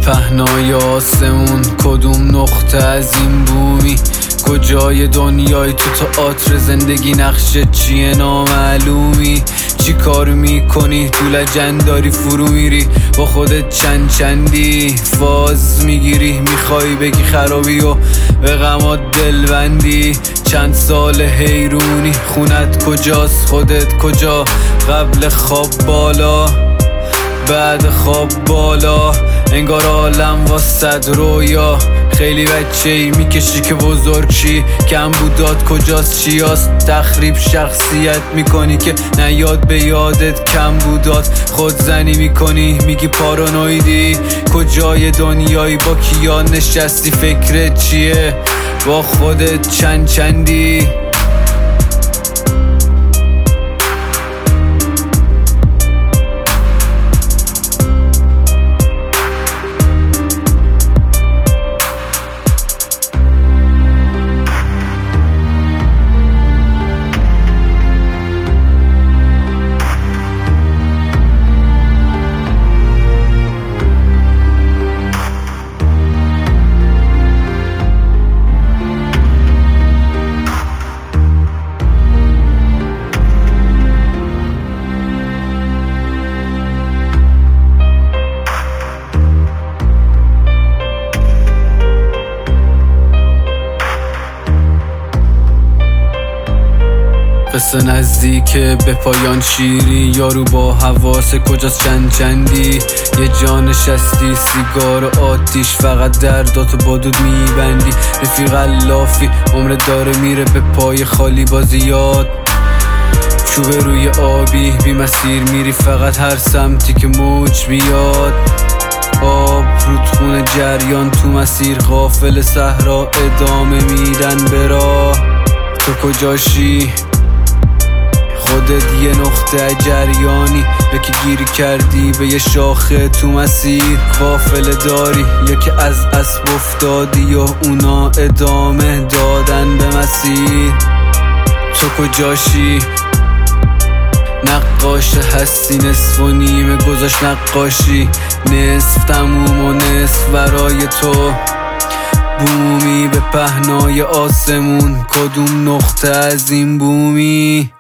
پهنای آسمون کدوم نقطه از این بومی؟ کجای دنیای تو تئاتر زندگی نقشه چیه نامعلومی؟ چی کار میکنی تو لجنداری فرو میری با خودت چندی فاز میگیری میخوای بگی خرابی و به غمات دل بندی چند سال حیرونی خونت کجاست خودت کجا قبل خواب بالا بعد خواب بالا انگار عالم واسد رویا خیلی بچه‌ای میکشی که بزرگ شی کم بودات کجاست چیاست تخریب شخصیت میکنی که نیاد به یادت کم بودات خودزنی میکنی میگی پارانویدی کجای دنیایی با کیا نشستی فکرت چیه با خودت چندی قصه نزدیکه به پایان شیری یارو با حواس کجاست چندی یه جا نشستی سیگار و آتیش فقط درداتو با دود میبندی رفیق لافی عمر داره میره به پای خالی بازیات چوبه روی آبی بی مسیر میری فقط هر سمتی که موج بیاد آب رودخونه جریان تو مسیر غافل صحرا ادامه میدن به راه تو کجاشی خودت یه نقطه جریانی یکی گیری کردی به یه شاخه تو مسیر قافله داری یکی از اسب افتادی و اونا ادامه دادن به مسیر تو کجاشی نقاش هستی نصف و نیمه گذاشت نقاشی نصف تموم و نصف برای تو بومی به پهنای آسمون کدوم نقطه از این بومی؟